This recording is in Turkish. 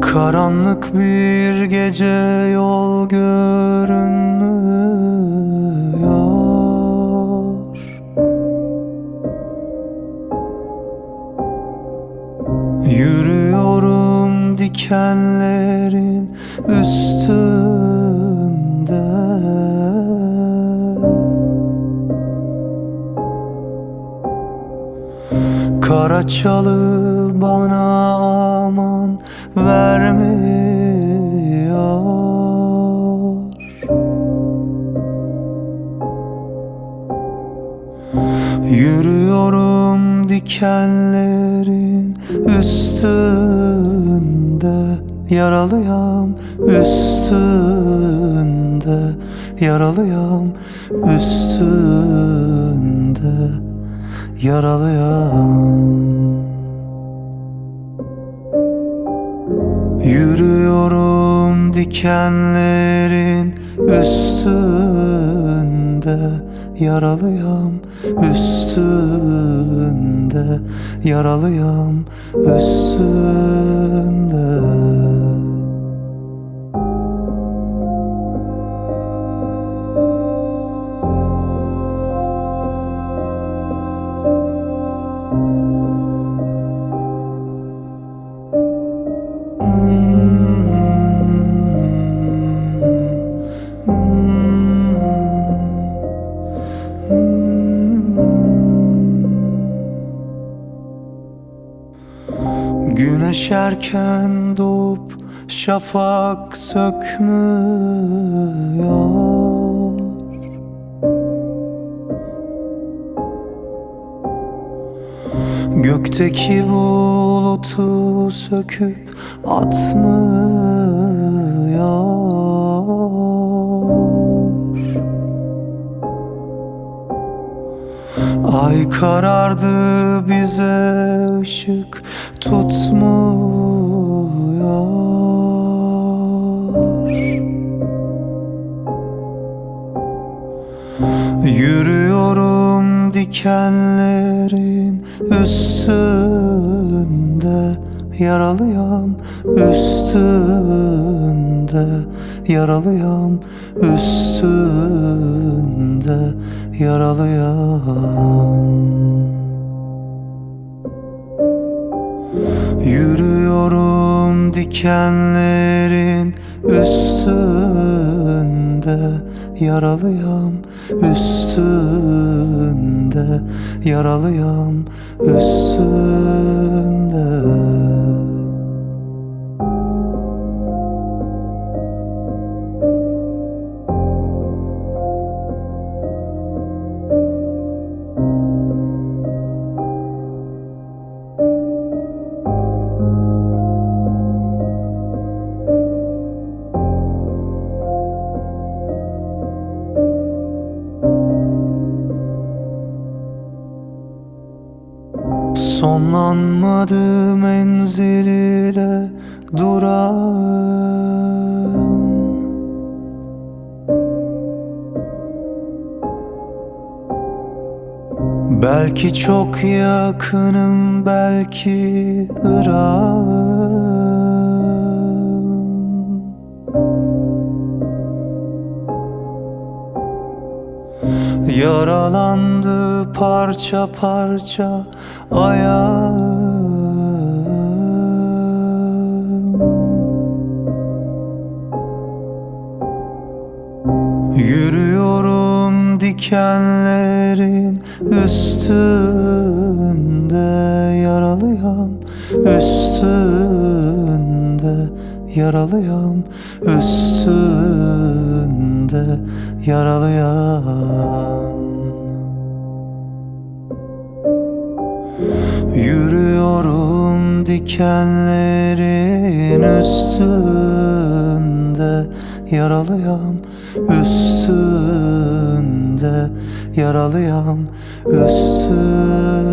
Karanlık bir gece, yol görünmüyor. Yürüyorum dikenlerin üstünde. Kara çalı bana aman vermiyor. Yürüyorum dikenlerin üstünde. Yaralıyam üstünde. Yaralıyam üstünde. Yaralıyam. Yürüyorum dikenlerin üstünde. Yaralıyam üstünde. Yaralıyam üstünde. Güneş erken doğup şafak sökmüyor. Gökteki bulutu söküp atmıyor. Ay karardı, bize ışık tutmuyor. Yürüyorum dikenlerin üstünde. Yaralıyam üstünde. Yaralıyam üstünde. Yaralıyam. Yürüyorum dikenlerin üstünde. Yaralıyam üstünde. Yaralıyam üstünde. Sonlanmadı menzil ile durağım. Belki çok yakınım, belki Irak'ım. Yaralandı parça parça ayağım. Yürüyorum dikenlerin üstünde. Yaralıyam üstünde. Yaralıyam üstünde. Yaralıyam. Yürüyorum dikenlerin üstünde. Yaralıyam üstünde. Yaralıyam üstünde.